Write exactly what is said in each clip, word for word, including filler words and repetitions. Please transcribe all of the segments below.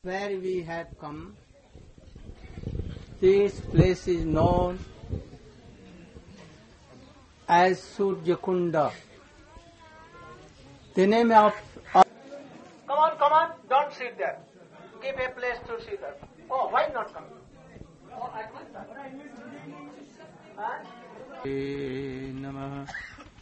where we have come. This place is known as Surjakunda. The name of... of come on, come on, don't sit there. Give a place to sit there. Oh, why not come? Oh, I want that. Huh? Namah.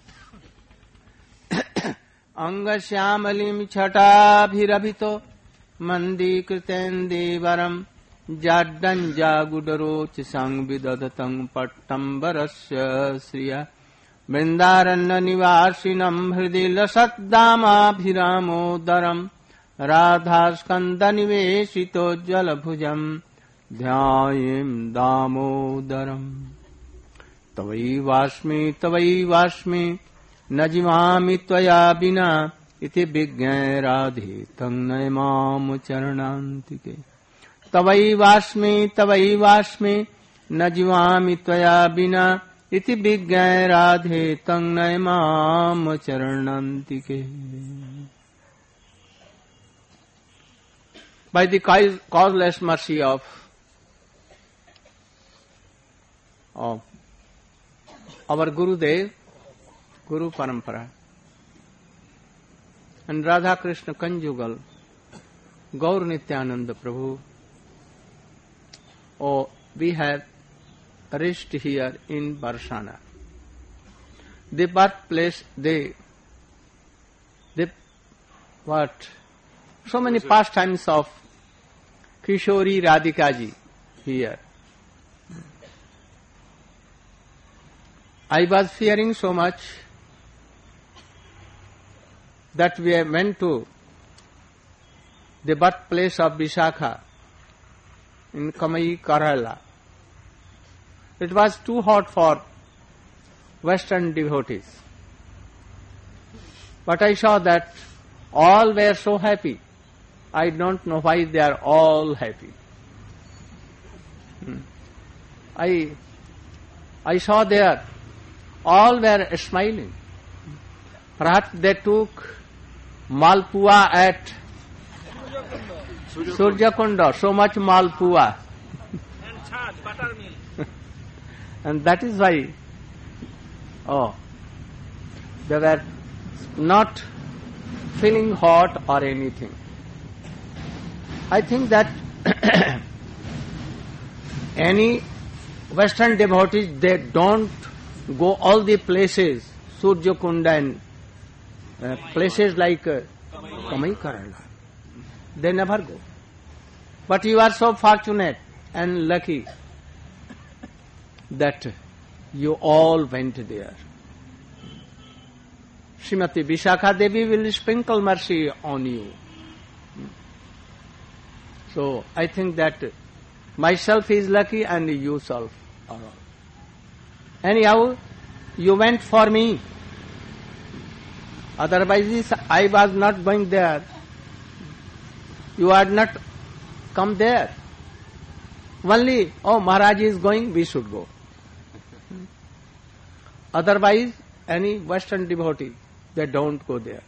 Angashyamalim chhatabhirabhito mandikritendavaram jaddanja gudaroch sangvidadatam pattambarasya sriya vrindaranna nivasinam hridila saddamabhiramodaram radhaskanda niveshito jalabhujam dhyayim damodaram tavaivasmi tavaivasmi न जीवामि त्वया बिना इति विज्ञाय राधे तं नयमाम चरणान्तिके तवैवास्मि तवैवास्मि न जीवामि त्वया बिना इति विज्ञाय राधे तं नयमाम चरणान्तिके. By the causeless mercy of, of our Gurudev, Guru Parampara, and Radha Krishna Conjugal, Gaur Nityananda Prabhu, oh, we have reached here in Barsana, the birthplace, the, the, what, so many pastimes of Kishori Radhikaji here. I was fearing so much that we went to the birthplace of Vishakha in Kamai, Kerala. It was too hot for Western devotees. But I saw that all were so happy. I don't know why they are all happy. Hmm. I, I saw there all were smiling. Perhaps they took Malpua at Surjakunda, so much Malpua. And charge buttermilk. And that is why, oh, they were not feeling hot or anything. I think that any Western devotees, they don't go all the places, Surjakunda and uh, places like uh, Kamai, Kerala. They never go. But you are so fortunate and lucky that you all went there. Srimati Vishakha Devi will sprinkle mercy on you. So I think that myself is lucky and you self are all. Anyhow, you went for me. Otherwise, I was not going there. You had not come there. Only, oh, Maharaj is going, we should go. Otherwise, any Western devotee, they don't go there.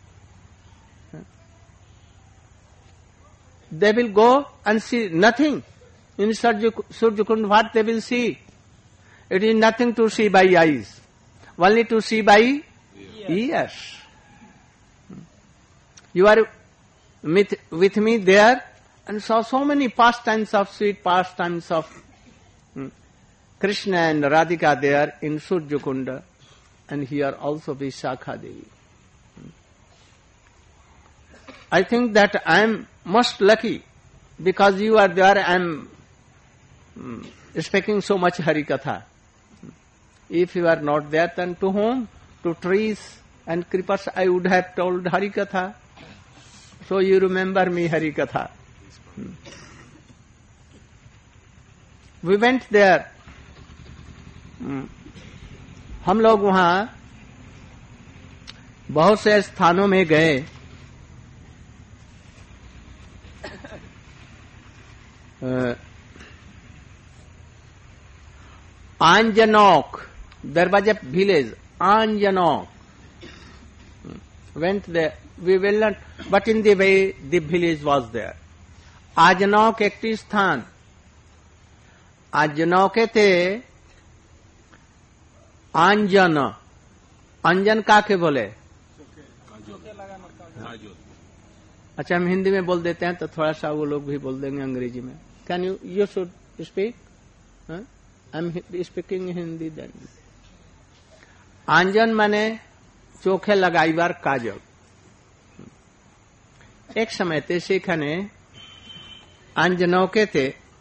They will go and see nothing. In Surjakund, what they will see? It is nothing to see by eyes, only to see by ears. ears. You are with, with me there and saw so many pastimes of sweet pastimes of hmm, Krishna and Radhika there in Surjakunda, and here also Vishakha Devi. I think that I am most lucky because you are there. I am hmm, speaking so much Harikatha. If you are not there, then to whom? To trees and creepers I would have told Harikatha. So you remember me Harikatha. Hmm. We went there. Hmm. हम लोग वहाँ बहुत से स्थानों में गए. Uh, Anjanok, there was a village, Anjanok. Went there, we will not, but in the way the village was there. आजनौक একটি স্থান। আজনৌকেতে आंजन, अंजन काके बोले? अच्छा, हम हिंदी में बोल देते हैं तो थोड़ा सा वो लोग भी बोल देंगे अंग्रेजी में। Can you you should speak? I am speaking Hindi then. आंजन माने चोखे लगाईबार काजल। एक समय ते सेखाने आंजनौकेते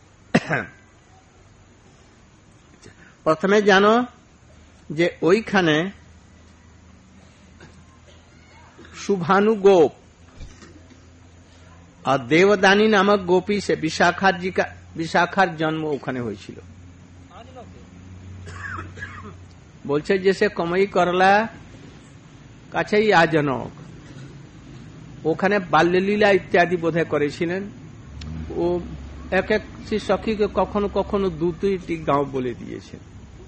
प्रथमे जानो जे ओइखाने शुभानु गोप और देवदानी नामक गोपी से विशाखार जी का विशाखार जन्म ওখানে হয়েছিল। বলছে যে সে কমই করলা কাছেই আজনক, ওখানে বাল্যলীলা ইত্যাদি বোধহয় করেছিলেন। ও এক এক সখীকে কখনো কখনো দু দুইটি গাঁও বলে দিয়েছেন।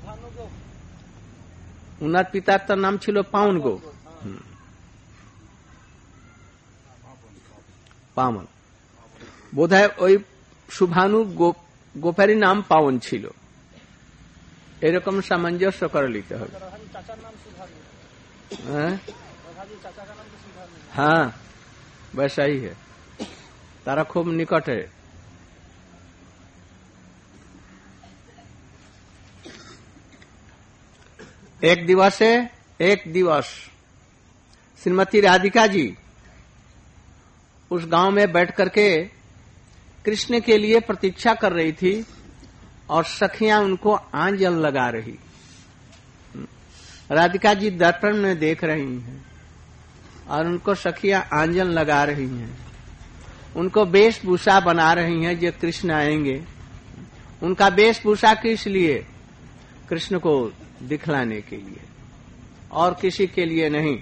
উনার পিতার তার নাম ছিল পাউন গো, পামন। বোধহয় ওই শুভানু গোপারি নাম পাওন ছিল, এরকম সামঞ্জস্য করে লিখতে হবে। हाँ वैसा ही है, तारा खूब निकट है। एक दिवस है एक दिवस श्रीमती राधिका जी उस गांव में बैठ करके कृष्ण के लिए प्रतीक्षा कर रही थी और सखियां उनको आंजल लगा रही। राधिका जी दर्पण में देख रही हैं और उनको सखियां आंजल लगा रही हैं, उनको वेशभूषा बना रही हैं जो कृष्ण आएंगे। उनका वेशभूषा किस लिए? कृष्ण को दिखलाने के लिए और किसी के लिए नहीं।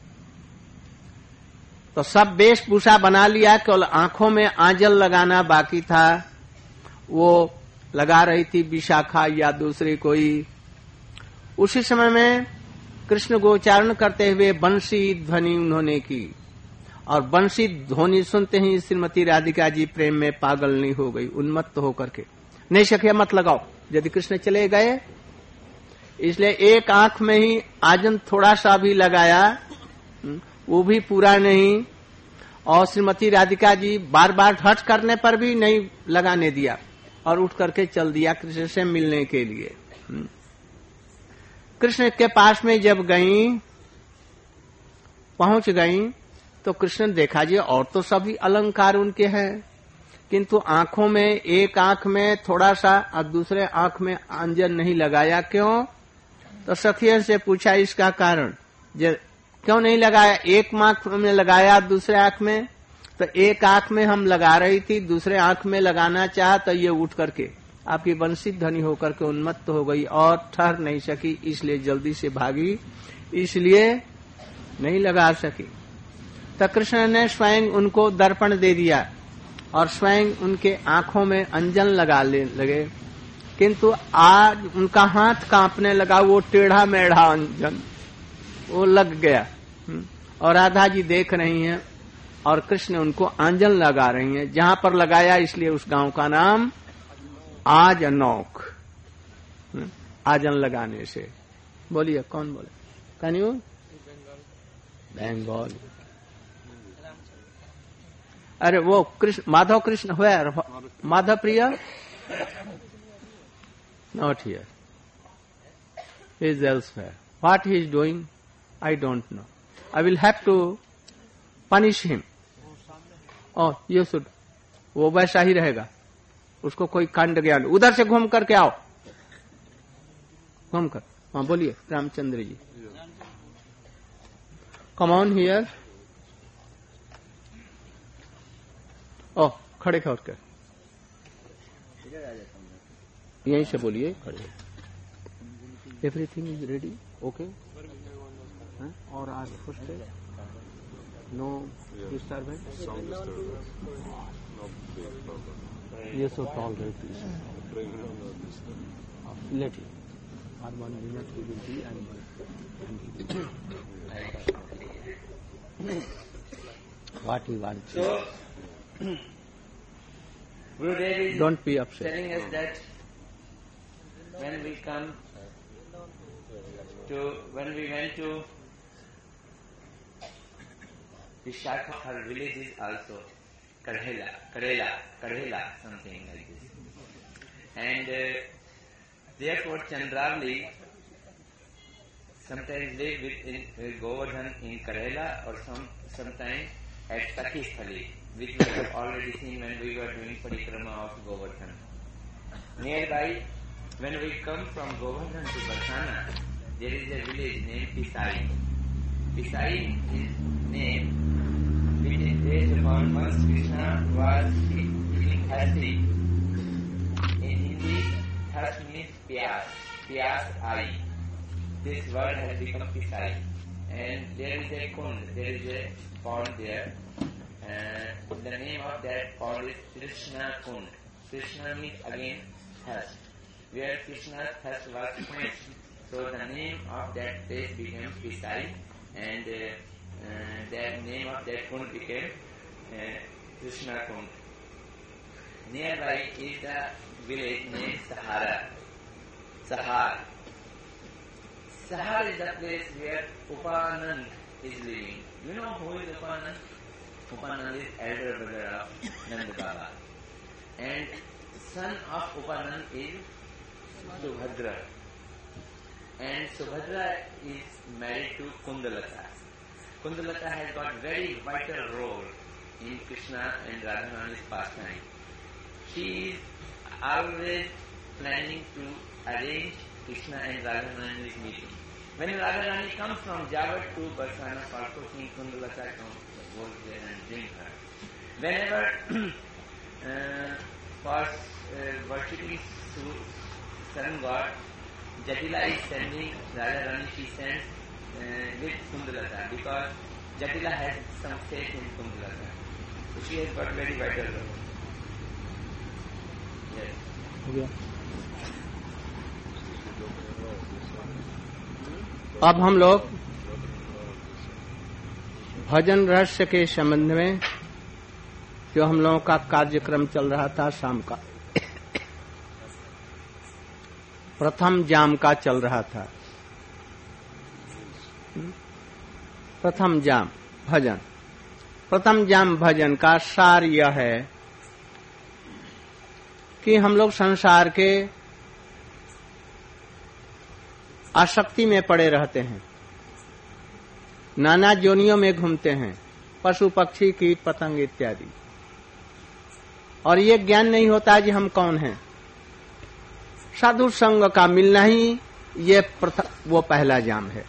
तो सब वेशभूषा बना लिया, केवल आंखों में आंजल लगाना बाकी था। वो लगा रही थी विशाखा या दूसरी कोई। उसी समय में कृष्ण गोचारण करते हुए बंसी ध्वनि उन्होंने की और बंसी ध्वनि सुनते ही श्रीमती राधिका जी प्रेम में पागल नहीं हो गई, उन्मत्त होकर के। नहीं सखिया मत लगाओ, यदि कृष्ण चले गए, इसलिए एक आंख में ही आजन थोड़ा सा भी लगाया, वो भी पूरा नहीं। और श्रीमती राधिका जी बार बार हट करने पर भी नहीं लगाने दिया और उठ करके चल दिया कृष्ण से मिलने के लिए। कृष्ण के पास में जब गई, पहुंच गई, तो कृष्ण देखा जी और तो सभी अलंकार उनके हैं, किंतु आंखों में एक आंख में थोड़ा सा और दूसरे आंख में आंजन नहीं लगाया। क्यों? तो सखियों से पूछा इसका कारण, जो क्यों नहीं लगाया? एक आंख में लगाया दूसरे आंख में, तो एक आंख में हम लगा रही थी, दूसरे आंख में लगाना चाहा तो ये उठ करके आपकी बंसी ध्वनि होकर के उन्मत्त हो गई और ठहर नहीं सकी, इसलिए जल्दी से भागी, इसलिए नहीं लगा सकी। तो कृष्ण ने स्वयं उनको दर्पण दे दिया और स्वयं उनके आंखों में अंजन लगा ले लगे, किंतु आज उनका हाथ कांपने लगा, वो टेढ़ा मेढ़ा अंजन वो लग गया। और राधा जी देख रही हैं और कृष्ण उनको आंजन लगा रही हैं। जहां पर लगाया इसलिए उस गांव का नाम आजनौक, आजन लगाने से। बोलिए कौन बोले? Can you? बंगाल। अरे वो Krishna Madhav Krishna where? Madhav Priya? Not here. He is elsewhere. What he is doing, I don't know. I will have to punish him. Oh, you should. वो वैसा ही रहेगा, उसको कोई कांड ज्ञान। उधर से घूम करके आओ, घूम कर। हाँ बोलिए Ramchandra ji. Come on here. Oh, खड़े होकर यहीं से बोलिए, खड़े। Everything is ready, okay? और आज खुश थे? No disturbance? ये सो टॉलरेट लेट और one minute will be end what you want. Gurudev is Don't be upset. telling us that when we come to, when we went to Vishakha, her village is also Karhela, Karela, Karhela, something like this. And uh, therefore Chandravali sometimes live with, in, with Govardhan in Karela or some sometimes at Sakhisthali, which we have already seen when we were doing parikrama of Govardhan. Nearby, when we come from Govardhan to Barsana, there is a village named Pisai. Pisai is named which is based upon once Krishna was eating thirsty. In Hindi, thirst means pyas, pyas ai. This word has become Pisai. And there is a kund, there is a pond there. Uh, the name of that pond is Krishna Kund. Krishna means again thirst. Where Krishna's thirst was quenched. So the name of that place became Pisai, and uh, uh, the name of that kund became uh, Krishna Kund. Nearby is the village named Sahara. Sahar. Sahar is the place where Upanand is living. You know who is Upanand? Upanand is elder brother of Nanda Baba. And son of Upanand is Subhadra. And Subhadra is married to Kundalata. Kundalata has got very vital role in Krishna and Radharani's pastime. She is always planning to arrange Krishna and Radharani's meeting. When Radharani comes from Java to Barsana, Parkosi, Kundalata comes, goes there and brings her. Whenever uh, for uh, worshipping Sun God, Jatila is sending Radharani, she sends uh, with Kundalata because Jatila has some faith in Kundalata. So she has got very vital role. Yes. Yeah. अब हम लोग भजन रहस्य के संबंध में जो हम लोगों का कार्यक्रम चल रहा था शाम का, प्रथम जाम का चल रहा था। प्रथम जाम भजन, प्रथम जाम भजन का सार यह है कि हम लोग संसार के आसक्ति में पड़े रहते हैं, नाना जोनियों में घूमते हैं, पशु पक्षी कीट पतंग इत्यादि, और ये ज्ञान नहीं होता कि हम कौन हैं। साधु संग का मिलना ही ये वो पहला जाम है।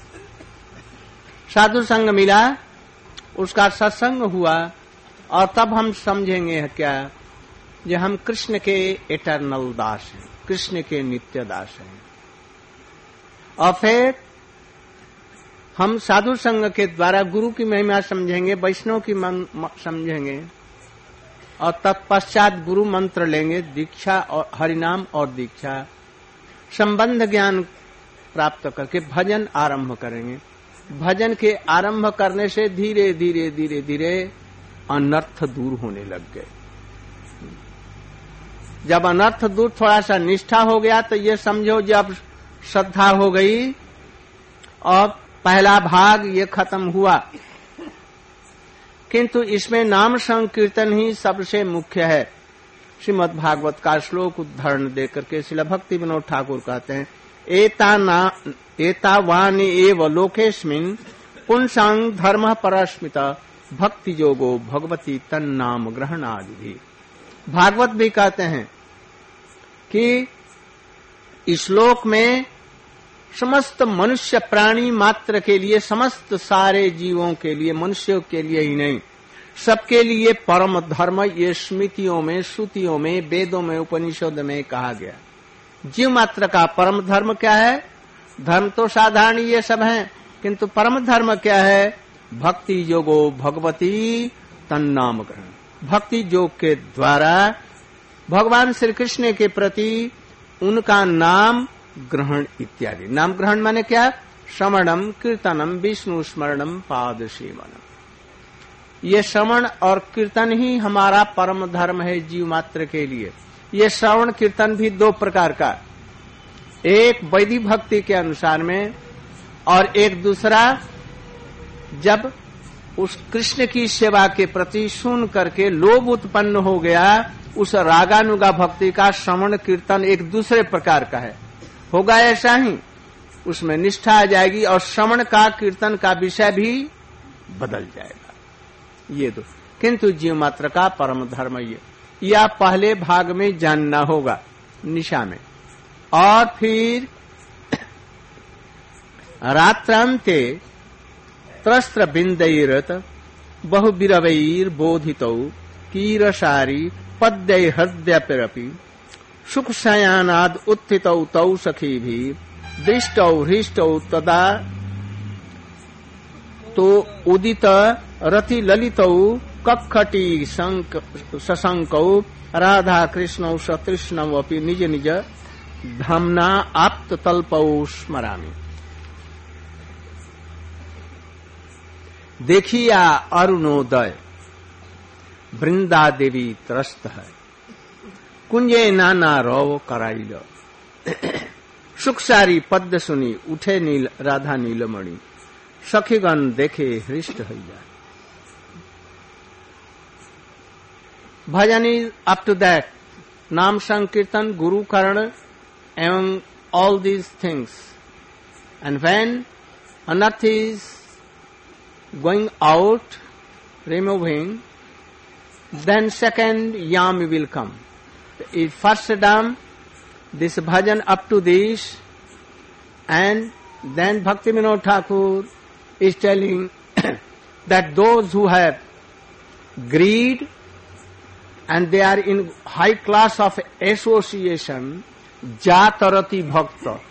साधु संग मिला, उसका सत्संग हुआ, और तब हम समझेंगे क्या, ये हम कृष्ण के एटर्नल दास हैं, कृष्ण के नित्य दास हैं। और फिर हम साधु संग के द्वारा गुरु की महिमा समझेंगे, वैष्णव की समझेंगे, और तत्पश्चात गुरु मंत्र लेंगे, दीक्षा और हरिनाम और दीक्षा संबंध ज्ञान प्राप्त करके भजन आरंभ करेंगे। भजन के आरंभ करने से धीरे धीरे धीरे धीरे अनर्थ दूर होने लग गए। जब अनर्थ दूर थोड़ा सा निष्ठा हो गया तो ये समझो जब श्रद्धा हो गई और पहला भाग ये खत्म हुआ। किंतु इसमें नाम संकीर्तन ही सबसे मुख्य है। श्रीमद् भागवत का श्लोक उदाहरण देकर के श्रील भक्ति विनोद ठाकुर कहते हैं, एता ना एता वाणी एव लोकेस्मिन् पुंसां धर्म परस्मित भक्ति योगो भगवती तन्नाम ग्रहणादि। भागवत भी कहते हैं कि इस श्लोक में समस्त मनुष्य प्राणी मात्र के लिए, समस्त सारे जीवों के लिए, मनुष्यों के लिए ही नहीं, सबके लिए परम धर्म ये स्मृतियों में, श्रुतियों में, वेदों में, उपनिषद में कहा गया। जीव मात्र का परम धर्म क्या है? धर्म तो साधारण ये सब है, किंतु परम धर्म क्या है? भक्ति योगो भगवती तन्नाम ग्रहण। भक्ति योग के द्वारा भगवान श्री कृष्ण के प्रति उनका नाम ग्रहण इत्यादि। नाम ग्रहण माने क्या? श्रवणम कीर्तनम विष्णु स्मरणम पाद सेवनम। ये श्रवण और कीर्तन ही हमारा परम धर्म है जीव मात्र के लिए। ये श्रवण कीर्तन भी दो प्रकार का, एक वैदिक भक्ति के अनुसार में और एक दूसरा जब उस कृष्ण की सेवा के प्रति सुन करके लोभ उत्पन्न हो गया, उस रागानुगा भक्ति का श्रवण कीर्तन एक दूसरे प्रकार का है। होगा ऐसा ही, उसमें निष्ठा आ जाएगी और श्रवण का कीर्तन का विषय भी बदल जाएगा। ये दो, किंतु जीव मात्र का परम धर्म ये, यह पहले भाग में जानना होगा निशा में। और फिर रात्रांते त्रस्त्र बिंदैरत बहुबिरवैर बोधितौ कीरसारी पद्य हृदयपिरपि सुख शयानाद उत्थितौ तौ सखीभि दृष्टौ हृष्टौ तदा तो उदित रति ललितौ कक्खटी सशंकौ राधा कृष्णौ सतृष्णौ अपि निज निज धाम्ना आप्त तल्पौ स्मरामि। देखिया अरुणोदय वृंदा देवी त्रस्त है, कुंजे नाना रव कराइल सुख सारी पद्य सुनी उठे नील राधा नीलमणि सखीगण देखे हृष्ट हैया। भजन इज अप टू दैट, नाम संकीर्तन गुरु करण among all these things, and when unearth is going out, removing, then second yam will come. If first dam, this bhajan up to this, and then Bhakti Vinod Thakur is telling that those who have greed and they are in high class of association, Jatarati Bhakta.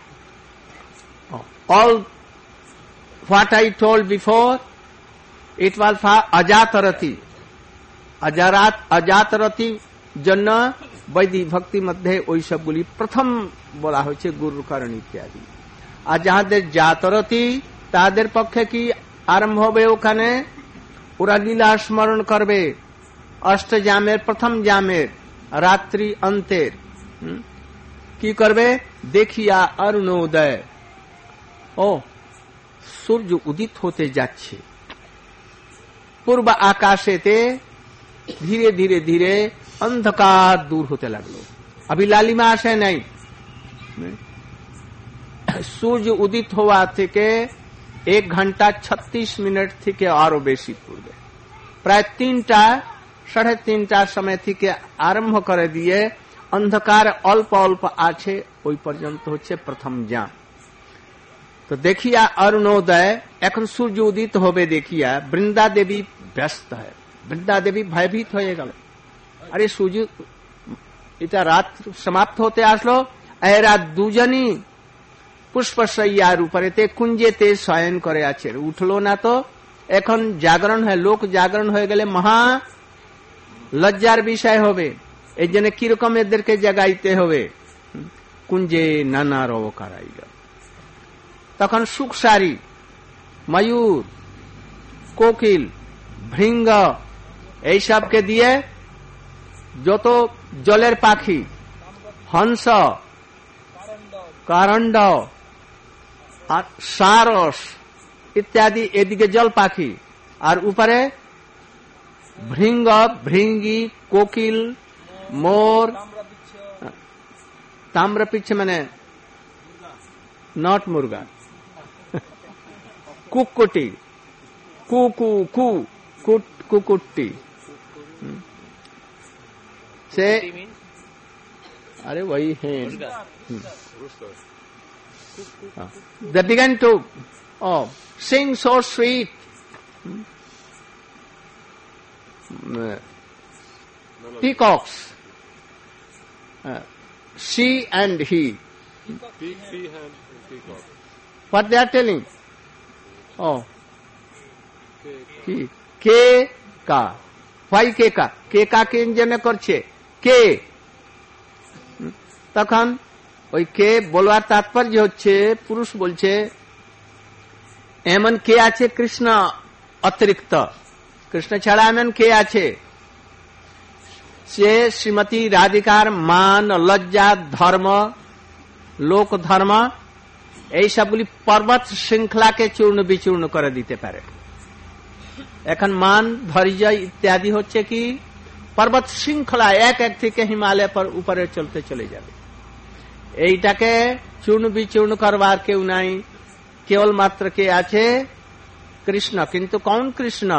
All what I told before, it was for Ajatarati. Ajarat, Ajatarati জন্য বৈদিক ভক্তি মধ্যে ওই সবগুলি প্রথম বলা হয়েছে গুরু করণ ইত্যাদি। আর যাহাদের জাতরতি তাদের পক্ষে কি আরম্ভ হবে, ওখানে ওরা লীলা স্মরণ করবে অষ্টজামের প্রথম জামের রাত্রি অন্তের। কি করবে? দেখিয়া অরুণোদয়, ও সূর্য উদিত হতে যাচ্ছে পূর্ব আকাশেতে, ধীরে ধীরে ধীরে अंधकार दूर होते लगलो। अभी लालिमा आशय नहीं, सूर्य उदित हुआ थे के एक घंटा छत्तीस मिनट थी के और बेसी पूर्वे प्राय तीनटा साढ़े तीनटा समय थी के आरंभ कर दिए। अंधकार अल्प अल्प आछे ओई पर्यंत होच्छे प्रथम जाम। तो देखिया अरुणोदय, एखन सूर्य उदित होबे देखिया। वृंदा देवी व्यस्त है, वृंदा देवी भयभीत हो गल, अरे सूर्य इता रात समाप्त होते आसलो, एरा दुजनी पुष्पशय्यार उपरेते कुंजेते शयन करे आछे, उठलो ना तो एखन जागरण है, लोक जागरण हो गले महा लज्जार विषय होबे। এই জন্য কিরকম এদেরকে জাগাইতে হবে? কুঞ্জে নানা রব কারাইল। তখন সুখসারী, ময়ূর, কোকিল, ভৃঙ্গ এই সবকে দিয়ে যত জলের পাখি, হংস, কারণ্ড আর সারস ইত্যাদি এদিকে জল পাখি, আর উপরে ভৃঙ্গ, ভৃঙ্গি, কোকিল, मोर, ताम्रपिच्छ मैंने नॉट मुर्गा, कुकुटी, कुकू कु कुकुट्टी से, अरे वही है। They began to oh sing so sweet. Peacocks, uh, she and he. Peak, peahen, and peacock. What they are telling? Oh, Ke, ke ka, why ke ka? Ke ka ke इंजने करछे के। তখন ওই কে বলার তাৎপর্য হচ্ছে, পুরুষ বলছে এমন কে আছে কৃষ্ণ অতিরিক্ত, কৃষ্ণ ছাড়া এমন কে আছে সে শ্রীমতী রাধিকার মান, লজ্জা, ধর্ম, লোক ধর্ম এই সবগুলি পর্বত শৃঙ্খলাকে চূর্ণ বিচূর্ণ করে দিতে পারে। এখন মান, ধৈর্য ইত্যাদি হচ্ছে কি পর্বত শৃঙ্খলা, এক এক থেকে হিমালয় पर উপরে চলতে চলে যাবে। এইটাকে চূর্ণ বিচূর্ণ করবার কেউ নাই, কেবল মাত্র কে আছে কৃষ্ণ। কিন্তু কোন কৃষ্ণ?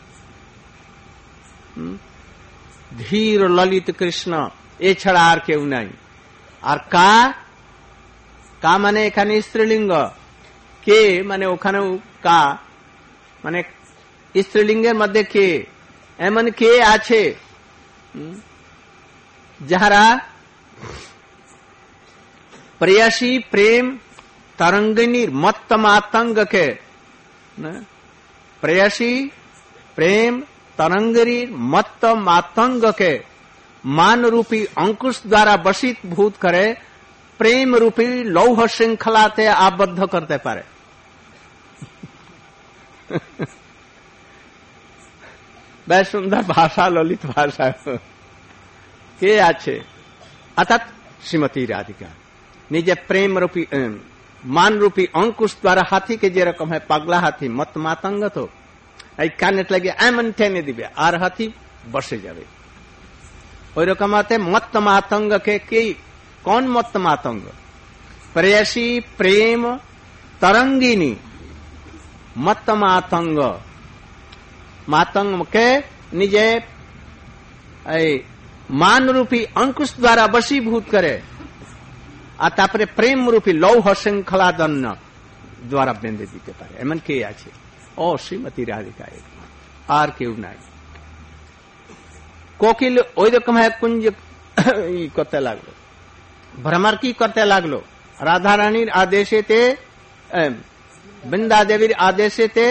ধীর ললিত কৃষ্ণ, এছাড়া আর কেউ নাই। আর কা কা মানে এখানে স্ত্রীলিঙ্গ, কে মানে ওখানেও কা মানে স্ত্রীলিঙ্গের মধ্যে কে, এমন কে আছে যাহারা প্রেয়সী প্রেম तरंगिनीर मत्त मातंग के प्रेयसी प्रेम तरंगिनीर मत्त मातंग के मान रूपी अंकुश द्वारा वशीत भूत करे, प्रेम रूपी लौह श्रृंखला ते आबद्ध करते पारे। बे सुंदर भाषा, ललित भाषा के आछे अर्थात श्रीमती राधिका निजे प्रेम रूपी मान रूपी अंकुश द्वारा हाथी के जे रकम है पगला हाथी मत मातंग तो काने लगे एमन टेने दिबे और हाथी बसे जावे। ओई रकम आते मत मातंग के की कौन मत मातंग? प्रेयसी प्रेम तरंगिनी मत मातंग, मातंग के निजे मान रूपी अंकुश द्वारा वशीभूत करे আর তারপরে প্রেম রূপী লৌহ শৃঙ্খলা দন্য দ্বারা বেঁধে দিতে পারে, এমন কে আছে? ও শ্রীমতী রাধিকা, আর কেউ নাই। কোকিল ওই রকম কুঞ্জ করতে লাগলো, ভ্রমর কি করতে লাগলো, রাধা রানীর আদেশেতে বৃন্দা দেবীর আদেশেতে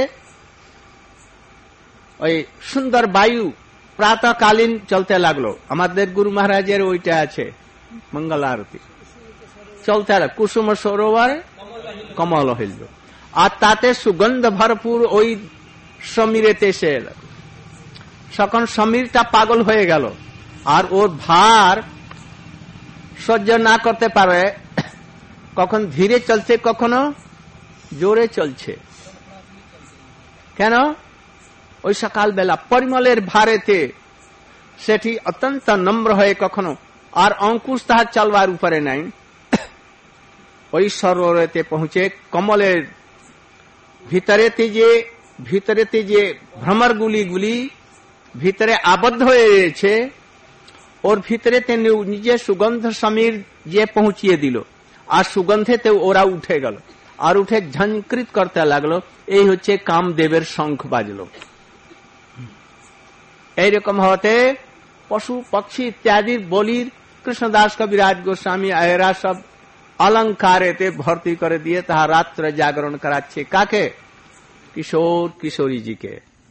ওই সুন্দর বায়ু প্রাতঃকালীন চলতে লাগলো। আমাদের গুরু মহারাজের ওইটা আছে মঙ্গল আরতি চলতে লাগলো, কুসুম সরোবর কমল হইল, আর তাতে সুগন্ধ ভরপুর ওই সমীরেতে এসে এল। তখন সমীরটা পাগল হয়ে গেল, আর ওর ভার সহ্য না করতে পারে, কখন ধীরে চলছে কখনো জোরে চলছে। কেন? ওই সকালবেলা পরিমলের ভারেতে সেটি অত্যন্ত নম্র হয়ে কখনো, আর অঙ্কুশ তাহার চলবার উপরে নাই, ওই সরোবরেতে পৌঁছে কমলের ভিতরেতে যে ভিতরেতে যে ভ্রমরগুলি গুলি ভিতরে আবদ্ধ হয়ে রয়েছে, ওর ভিতরেতে নিজে সুগন্ধ সমীর যে পৌঁছিয়ে দিল, আর সুগন্ধেতে ওরা উঠে গেল, আর উঠে ঝঞ্কৃত করতে লাগলো। এই হচ্ছে কামদেবের শঙ্খ বাজলো। এইরকম হতে পশু পক্ষী ইত্যাদির বলির কৃষ্ণদাস কবিরাজ গোস্বামী এরা সব অলঙ্কারেতে ভর্তি করে দিয়ে তাহা রাত্রে জাগরণ করাচ্ছে। কাকে? কিশোর কিশোরীজিকে।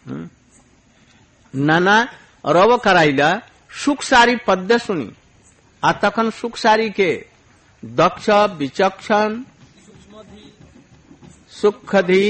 নানা রব করাইলা সুখসারী পদ্য শুনি, আর তখন সুখসারীকে দক্ষ বিচক্ষণ সুখধি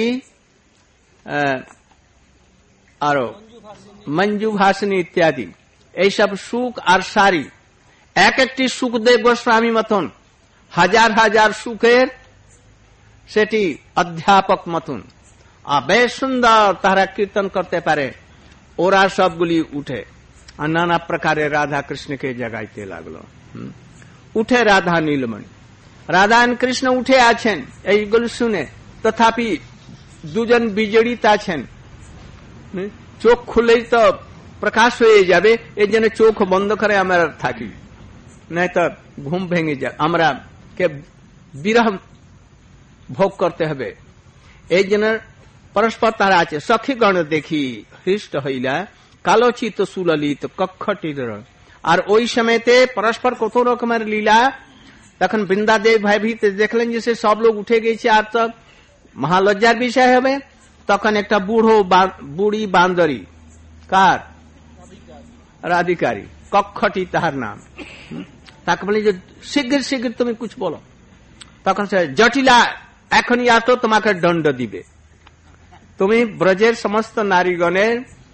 আরো মঞ্জু ভাসিনী ইত্যাদি এইসব সুখ আর সারি এক একটি সুখদেব গোস্বামী মতন হাজার হাজার সুখের সেটি অধ্যাপক মতন আর বেশ সুন্দর তারা কীর্তন করতে পারে। ওরা সবগুলি উঠে আর নানা প্রকারে রাধা কৃষ্ণকে জাগাইতে লাগলো। উঠে রাধা নীলমণি, রাধা কৃষ্ণ উঠে আছেন এইগুলো শুনে, তথাপি দুজন বিজড়িত আছেন। চোখ খুলেই তো প্রকাশ হয়ে যাবে, এই জন্য চোখ বন্ধ করে আমরা থাকি, নাই তো ঘুম ভেঙে যায়, আমরা কে বিরহ ভোগ করতে হবে। এই জন্য পরস্পর তারা আছে। সখীগণ দেখি হৃষ্ট হইলা কালোচিত সুললিত কক্ষটির, আর ওই সময়তে পরস্পর কত রকমের লীলা। তখন বৃন্দাদেব ভয়ভীত দেখলেন যে সে সব লোক উঠে গেছে, আর তো মহালজ্জার বিষয় হবে। তখন একটা বুড়ো বুড়ি বান্দরী, কার? রাধিকারী, কক্ষটি তাহার নাম, তাকে বলে যে শীঘ্র শীঘ্র তুমি কুছ বলো। তখন সে জটিলা এখনই আসো, তোমাকে দণ্ড দিবে। তুমি ব্রজের সমস্ত নারীগণের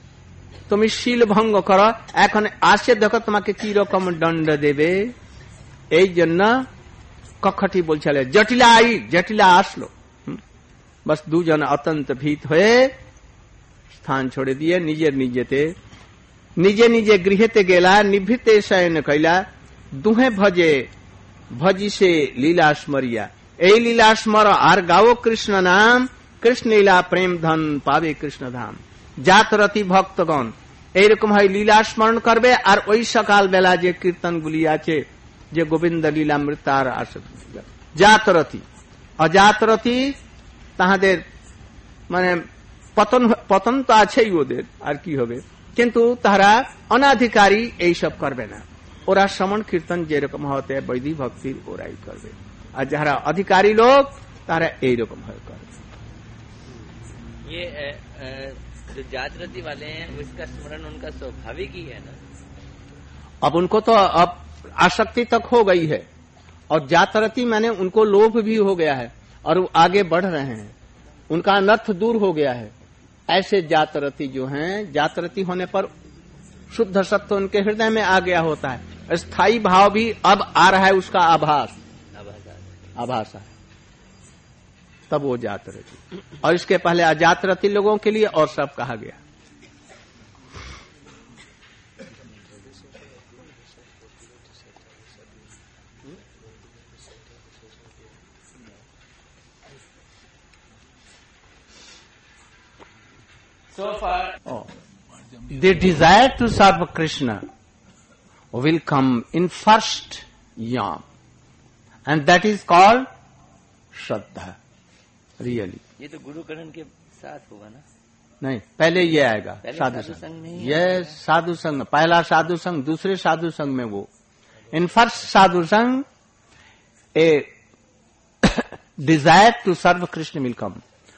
তুমি শীল ভঙ্গ করো, এখন আসে দেখো তোমাকে কি রকম দণ্ড দেবে। এই জন্য কক্ষটি বলছিল জটিলা আই, জটিলা আসলো। বাস দুজন অত্যন্ত ভীত হয়ে স্থান ছেড়ে দিয়ে নিজের নিজেতে নিজে নিজে গৃহেতে গেলা, নিভৃতে শয়ন কইলা, দুহে ভজে ভজিসে লীলা স্মরিয়া। এই লীলা স্মর আর গাও কৃষ্ণ নাম, কৃষ্ণ লীলা প্রেম ধন পাবে কৃষ্ণ ধাম। জাতরতি ভক্তগণ এইরকম হয় লীলা স্মরণ করবে, আর ওই সকাল বেলা যে কীর্তনগুলি আছে, যে গোবিন্দ লীলামৃতার জাতরতি অজাতরতি তাহাদের মানে পতন পতন তো আছেই ওদের, আর কি হবে, কিন্তু তারা অনাধিকারী এইসব করবে না। ওরা শ্রমণ কীর্তন যেরকম হতে বৈদিক ভক্তির ওরাই করবে, আর যারা अधिकारी लोग তারা এইরকম ভাবে করবে। ये जो जातरती वाले हैं उसका स्मरण उनका स्वाभाविक ही है ना। अब उनको तो अब आसक्ति तक हो गई है, और जातरती माने उनको लोभ भी हो गया है और वो आगे बढ़ रहे हैं, उनका अनर्थ दूर हो गया है। ऐसे जातरती जो हैं, जातरती होने पर शुद्ध सत्व उनके हृदय में आ गया होता है, स्थायी भाव भी अब आ रहा है, उसका आभास आभास है, तब वो जातरती। और इसके पहले अजातरती लोगों के लिए और सब कहा गया। So far, oh. The desire to serve Krishna will come in first yam, and that is called Shraddha. Really. ये तो गुरु करण के साथ होगा ना? नहीं, पहले ये आएगा साधु संग में। ये साधु संग, पहला साधु संग, दूसरे साधु संग में वो। इन फर्स्ट साधु संग ए desire to serve Krishna will come.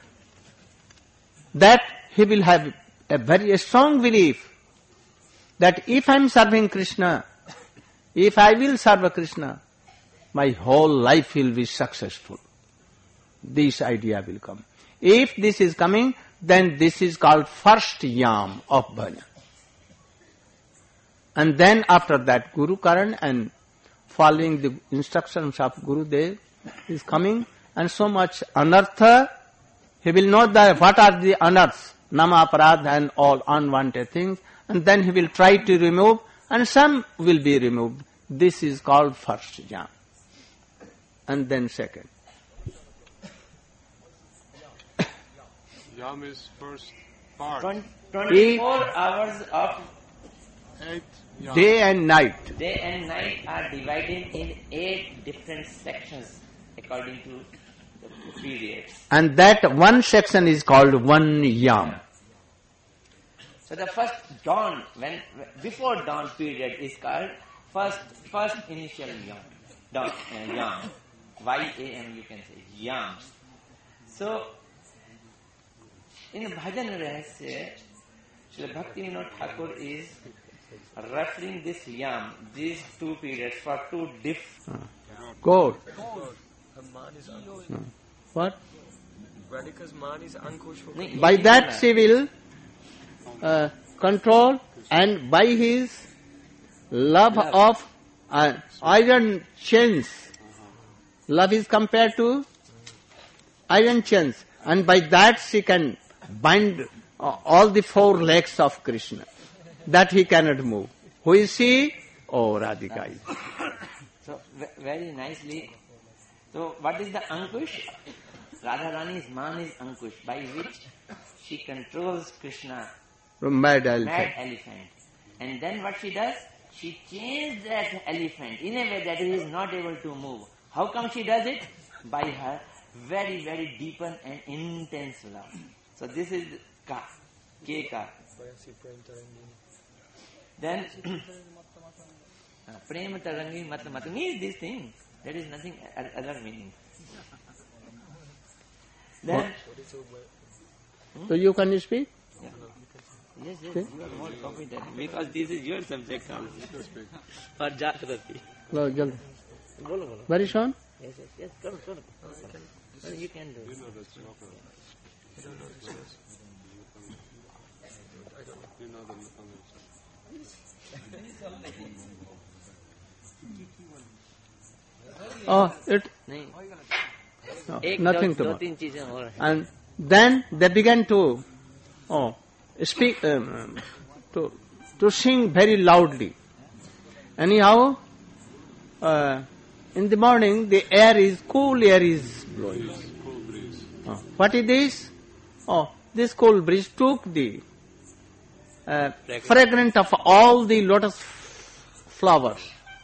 That he will have a very strong belief that if I am serving Krishna, if I will serve Krishna, my whole life will be successful. This idea will come. If this is coming, then this is called first yam of bhajan. And then after that, Guru Karan and following the instructions of Gurudev is coming, and so much anartha, he will know that what are the anarthas, nama aparadha and all unwanted things, and then he will try to remove, and some will be removed. This is called first yam. And then second. Yam is first part. twenty-four hours of Eight yam. Day and night. day and night are divided in eight different sections according to the periods. And that one section is called one yam. So the first dawn, when before dawn period is called first first initial yam. Dawn, uh, yam. Y A M you can say yam. So in Bhajan Rahasya, Srila Bhaktivinoda Thakur is referring this yam, these two periods for two different. Good. Man is Ankush. Hmm. What? Radhika's man is Ankush. for- By that she will uh, control, and by his love of uh, iron chains. Love is compared to iron chains, and by that she can bind uh, all the four legs of Krishna, that he cannot move. Who is she? Oh, Radhika. So v- very nicely. So what is the Ankush? Radharani's man is Ankush, by which she controls Krishna, Mad mad elephant. elephant. And then what she does? She changes that elephant in a way that he is not able to move. How come she does it? By her very, very deep and intense love. So this is Ka, K Ka. Then Prema Tarangi Matlamata means this thing. There is nothing o- other meaning. Then So you can speak? yes, yes, you are more competent because this is your subject also. For Jagrati. Lo, jaldi. Bolo, bolo. Very soon? Yes, yes, yes. Come, come. Well, you can do it. You know the other Oh, it नहीं no, एक nothing दो, to दो more. तीन चीजें और हैं. And then they began to oh speak um, to to sing very loudly. Anyhow, uh, in the morning the air is cool air is blowing. cool breeze. Oh, what is this? Oh, this cool breeze took the uh, fragrance of all the lotus flowers,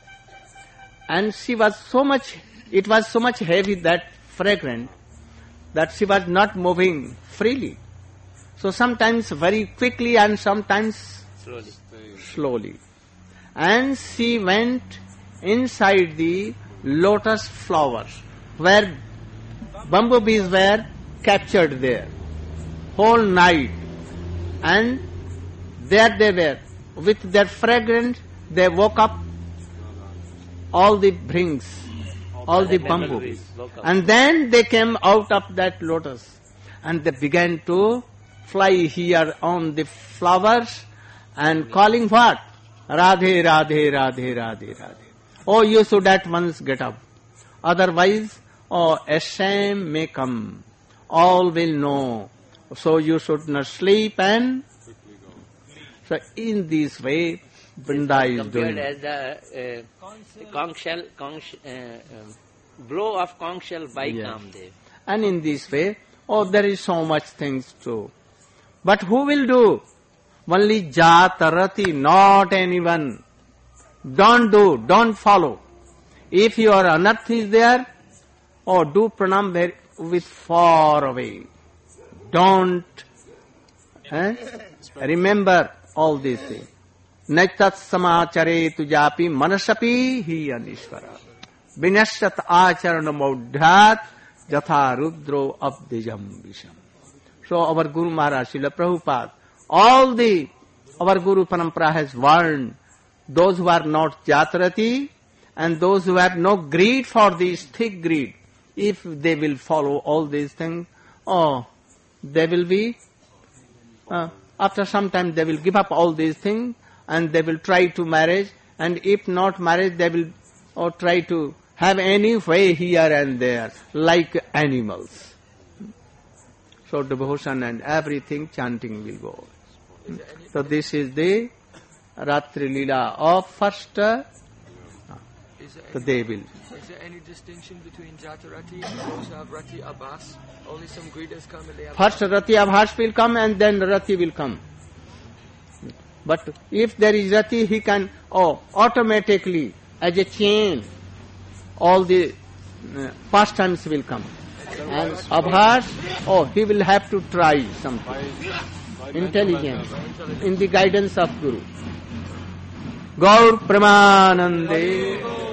and she was so much. It was so much heavy that fragrant that she was not moving freely. So sometimes very quickly and sometimes slowly. slowly. And she went inside the lotus flowers where bumblebees were captured there whole night, and there they were with their fragrance. They woke up all the brings, all the bumblebees, and then they came out of that lotus and they began to fly here on the flowers and calling what? Radhe, Radhe, Radhe, Radhe, Radhe. Oh, you should at once get up. Otherwise, oh, a shame may come. All will know. So you should not sleep and... So in this way, Vrinda is Compared doing. as the uh, conch shell, conch, uh, um, blow of conch shell by Yes. Kamdev. And in this way, oh, there is so much things to. But who will do? Only Jatarati, not anyone. Don't do, don't follow. If your anarth is there, oh, do pranam very, with far away. Don't eh? remember all these things. Naitat samachare tujapi manasapi hi anishvara. Vinashat acharana maudhat jatha rudro abdijam visham. So our Guru Maharaj, Srila Prabhupada, all the, our Guru Parampara has warned those who are not Jatarati and those who have no greed for this thick greed, if they will follow all these things, oh, they will be, uh, after some time they will give up all these things and they will try to marriage, and if not marriage, they will or try to have any way here and there, like animals. So devotion and everything, chanting will go. So this is the Ratri Leela of first, uh, Is there, so any, they will. is there any distinction between Jatarati and those who have Rati Abbas? Only some greeters come and they have... First Rati Abhas will come and then Rati will come. But if there is Rati, he can, oh, automatically, as a chain, all the uh, pastimes will come. And Abhas, oh, he will have to try something. By, by Intelligence, in the guidance of Guru. Gaur Pramanande.